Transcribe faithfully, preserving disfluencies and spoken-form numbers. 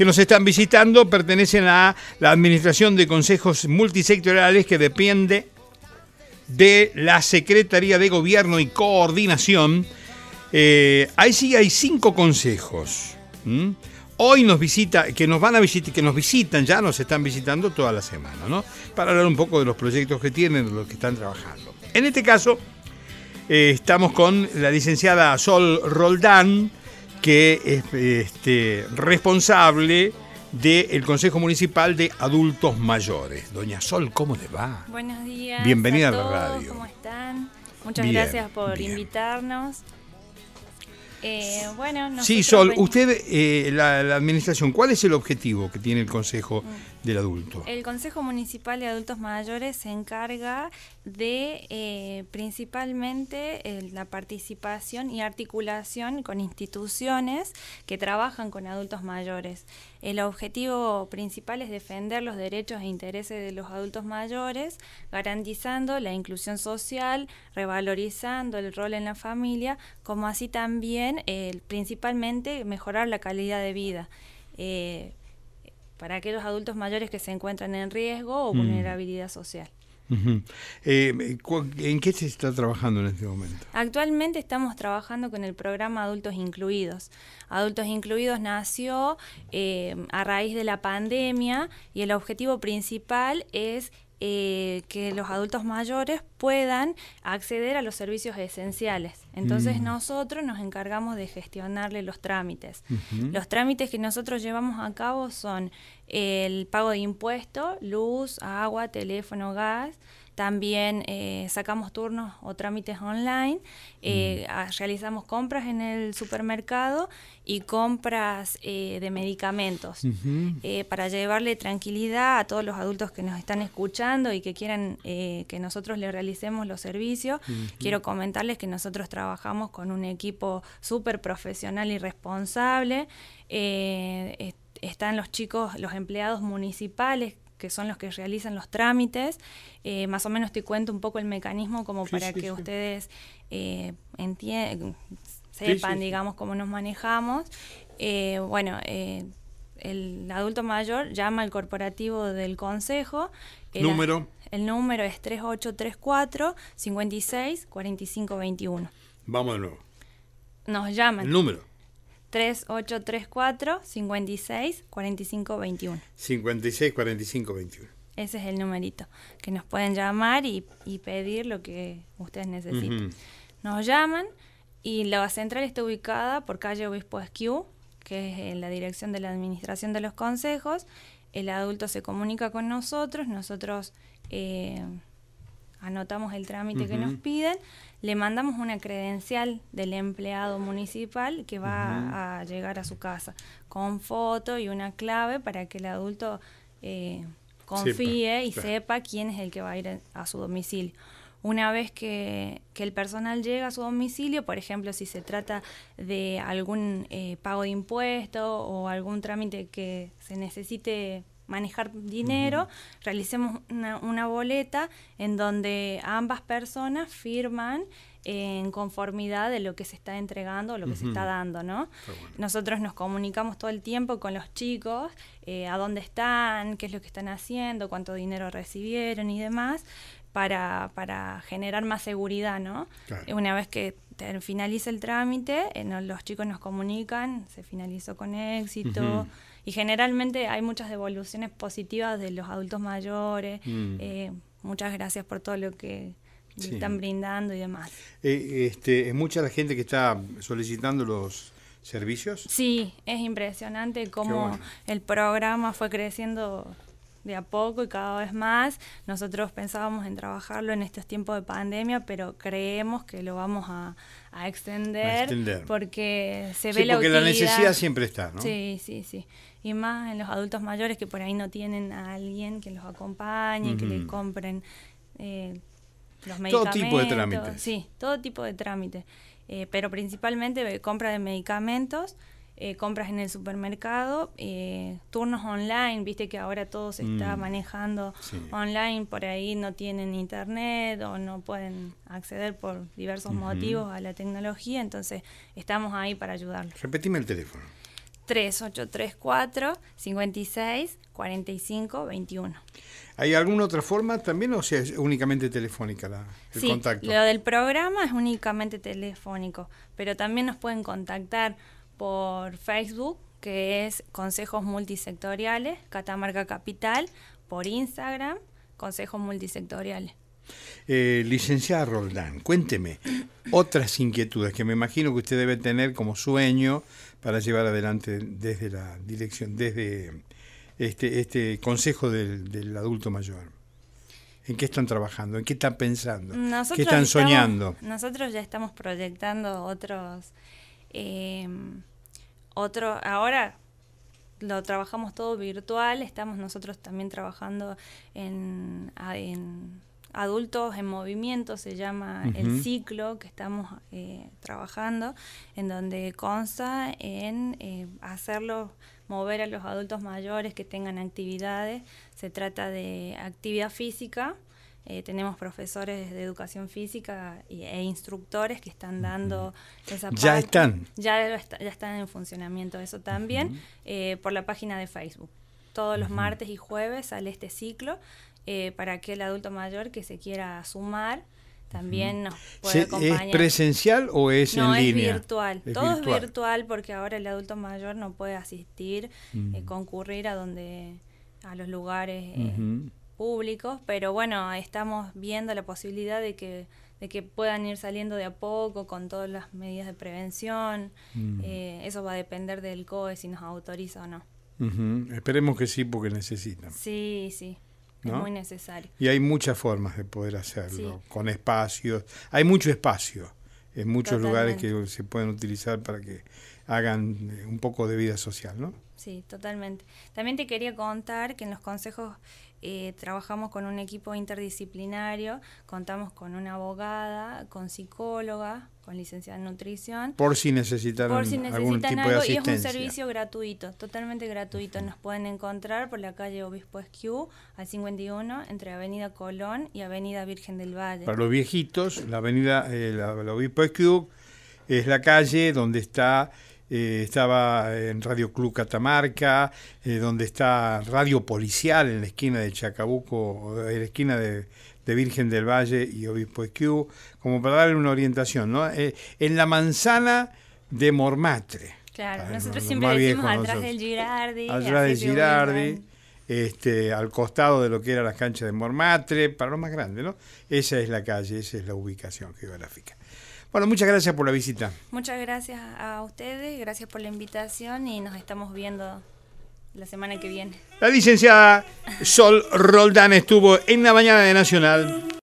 que nos están visitando pertenecen a la Administración de Consejos Multisectoriales, que depende de la Secretaría de Gobierno y Coordinación. Eh, ahí sí hay cinco consejos. ¿Mm? Hoy nos visita, que nos van a visitar, que nos visitan, ya nos están visitando toda la semana, ¿no? Para hablar un poco de los proyectos que tienen, de los que están trabajando. En este caso, eh, estamos con la licenciada Sol Roldán, que es este, responsable del Consejo Municipal de Adultos Mayores. Doña Sol, ¿cómo le va? Buenos días. Bienvenida a, todos, a la radio. ¿Cómo están? Muchas bien, gracias por bien. invitarnos. Eh, bueno, sí, Sol, venimos... usted, eh, la, la administración, ¿cuál es el objetivo que tiene el Consejo mm. del Adulto? El Consejo Municipal de Adultos Mayores se encarga de eh, principalmente eh, la participación y articulación con instituciones que trabajan con adultos mayores. El objetivo principal es defender los derechos e intereses de los adultos mayores, garantizando la inclusión social, revalorizando el rol en la familia, como así también, eh, principalmente, mejorar la calidad de vida eh, para aquellos adultos mayores que se encuentran en riesgo o mm. vulnerabilidad social. Uh-huh. Eh, ¿En qué se está trabajando en este momento? Actualmente estamos trabajando con el programa Adultos Incluidos. Adultos Incluidos nació eh, a raíz de la pandemia y el objetivo principal es eh, que los adultos mayores puedan acceder a los servicios esenciales. Entonces mm. nosotros nos encargamos de gestionarle los trámites. Uh-huh. Los trámites que nosotros llevamos a cabo son el pago de impuestos, luz, agua, teléfono, gas. También eh, sacamos turnos o trámites online, eh, mm. a, realizamos compras en el supermercado y compras eh, de medicamentos uh-huh. eh, para llevarle tranquilidad a todos los adultos que nos están escuchando y que quieran eh, que nosotros les realicemos los servicios. Uh-huh. Quiero comentarles que nosotros trabajamos con un equipo súper profesional y responsable. Eh, est- están los chicos, los empleados municipales, que son los que realizan los trámites. Eh, más o menos te cuento un poco el mecanismo como sí, para sí, que sí. ustedes eh, entiendan, sepan, sí, sí, digamos, sí. cómo nos manejamos. Eh, bueno, eh, el adulto mayor llama al corporativo del consejo. El, ¿Número? El número es tres ocho tres cuatro, cinco seis, cuatro cinco dos uno. Vamos de nuevo. Nos llaman. El número. tres ocho tres cuatro, cinco seis, cuatro cinco dos uno. cinco seis, cuatro cinco dos uno. Ese es el numerito que nos pueden llamar y, y pedir lo que ustedes necesiten. Uh-huh. Nos llaman y la central está ubicada por calle Obispo Esquiú, que es en la dirección de la administración de los consejos. El adulto se comunica con nosotros, nosotros eh, anotamos el trámite uh-huh. que nos piden, le mandamos una credencial del empleado municipal que va uh-huh. a llegar a su casa con foto y una clave para que el adulto eh, confíe sepa, y claro. sepa quién es el que va a ir a, a su domicilio. Una vez que, que el personal llega a su domicilio, por ejemplo, si se trata de algún eh, pago de impuestos o algún trámite que se necesite manejar dinero, uh-huh. realicemos una, una boleta en donde ambas personas firman en conformidad de lo que se está entregando o lo que uh-huh. se está dando, ¿no? Bueno. Nosotros nos comunicamos todo el tiempo con los chicos, eh, a dónde están, qué es lo que están haciendo, cuánto dinero recibieron y demás, para, para generar más seguridad, ¿no? Claro. Una vez que te, finaliza el trámite, eh, no, los chicos nos comunican, se finalizó con éxito, uh-huh. y generalmente hay muchas devoluciones positivas de los adultos mayores. Mm. Eh, muchas gracias por todo lo que sí. están brindando y demás. Eh, este, ¿Es mucha la gente que está solicitando los servicios? Sí, es impresionante cómo bueno. el programa fue creciendo de a poco y cada vez más. Nosotros pensábamos en trabajarlo en estos tiempos de pandemia, pero creemos que lo vamos a, a, extender, a extender porque se sí, ve la porque utilidad. La necesidad siempre está, ¿no? Sí, sí, sí. Y más en los adultos mayores que por ahí no tienen a alguien que los acompañe, uh-huh. que les compren eh, los medicamentos. Todo tipo de trámites. Sí, todo tipo de trámites. Eh, pero principalmente compra de medicamentos, eh, compras en el supermercado, eh, turnos online, viste que ahora todo se está mm. manejando sí. online, por ahí no tienen internet o no pueden acceder por diversos uh-huh. motivos a la tecnología, entonces estamos ahí para ayudarlos. Repetime el teléfono. tres ocho tres cuatro, cinco seis, cuatro cinco dos uno. ¿Hay alguna otra forma también o sea, es únicamente telefónica la, el sí, contacto? Lo del programa es únicamente telefónico, pero también nos pueden contactar por Facebook, que es Consejos Multisectoriales, Catamarca Capital, por Instagram, Consejos Multisectoriales. Eh, licenciada Roldán, cuénteme otras inquietudes que me imagino que usted debe tener como sueño para llevar adelante desde la dirección, desde este, este consejo del, del adulto mayor. ¿En qué están trabajando? ¿En qué están pensando? Nosotros ¿Qué están estamos, soñando? Nosotros ya estamos proyectando otros, eh, otro, ahora lo trabajamos todo virtual, estamos nosotros también trabajando en, en Adultos en Movimiento, se llama uh-huh. el ciclo que estamos eh, trabajando, en donde consta en eh, hacerlo, mover a los adultos mayores que tengan actividades. Se trata de actividad física, eh, tenemos profesores de educación física y, e instructores que están dando uh-huh. esa parte. ¿Ya están? Ya, está, ya están en funcionamiento eso también, uh-huh. eh, por la página de Facebook. Todos los uh-huh. martes y jueves sale este ciclo. Eh, para aquel adulto mayor que se quiera sumar, también nos puede acompañar. ¿Es presencial o es no, en es línea? Virtual. Es Todo virtual. es virtual porque ahora el adulto mayor no puede asistir, uh-huh. eh, concurrir a donde a los lugares eh, uh-huh. públicos, pero bueno, estamos viendo la posibilidad de que de que puedan ir saliendo de a poco con todas las medidas de prevención. Uh-huh. Eh, eso va a depender del C O E si nos autoriza o no. Uh-huh. Esperemos que sí, porque necesitan. Sí, sí. ¿no? Es muy necesario. Y hay muchas formas de poder hacerlo, sí. con espacios. Hay mucho espacio en muchos Totalmente. lugares que se pueden utilizar para que hagan un poco de vida social, ¿no? Sí, totalmente. También te quería contar que en los consejos eh, trabajamos con un equipo interdisciplinario, contamos con una abogada, con psicóloga, con licenciada en nutrición. Por si necesitan, por si necesitan algún tipo algo, de asistencia. Y es un servicio gratuito, totalmente gratuito. Uh-huh. Nos pueden encontrar por la calle Obispo Esquiú, al cincuenta y uno, entre Avenida Colón y Avenida Virgen del Valle. Para los viejitos, la avenida eh, la, la Obispo Esquiú es la calle donde está... Eh, estaba en Radio Club Catamarca, eh, donde está Radio Policial en la esquina de Chacabuco, en la esquina de, de Virgen del Valle y Obispo Esquiú, como para darle una orientación, ¿no? Eh, en la manzana de Mormatre. Claro, para nosotros los siempre decimos atrás nosotros. del Girardi. Atrás del Girardi, este, al costado de lo que era las canchas de Mormatre, para los más grandes, ¿no? Esa es la calle, esa es la ubicación geográfica. Bueno, muchas gracias por la visita. Muchas gracias a ustedes, gracias por la invitación y nos estamos viendo la semana que viene. La licenciada Sol Roldán estuvo en la mañana de Nacional.